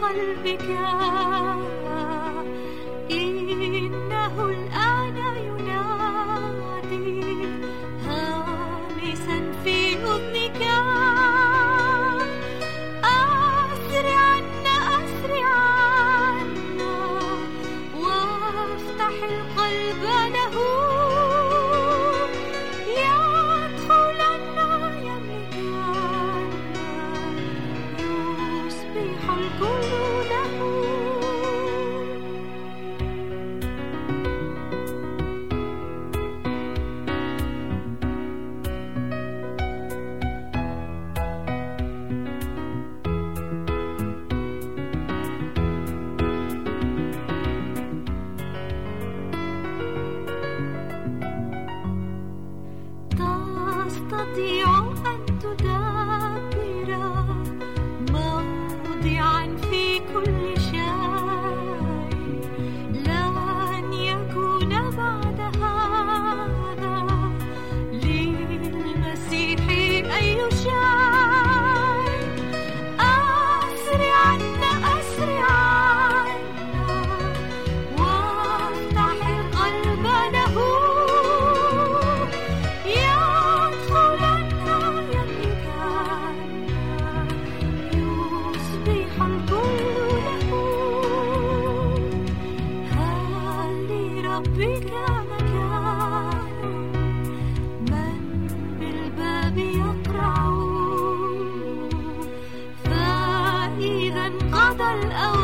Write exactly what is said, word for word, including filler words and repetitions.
قلبك، إنه الآن ينادي هامسا في أذنك، أسرعا أسرعا وافتح القلب له، يدخلن يملكن يصبح الكل له. تستطيع أن تدبر موضعا في كل شيء، لن يكون بعد هذا للمسيح أي شيء. أسرعا أسرعا وافتح القلب له، ربك مكان من بالباب يقرع، فإذا انقضى الأوان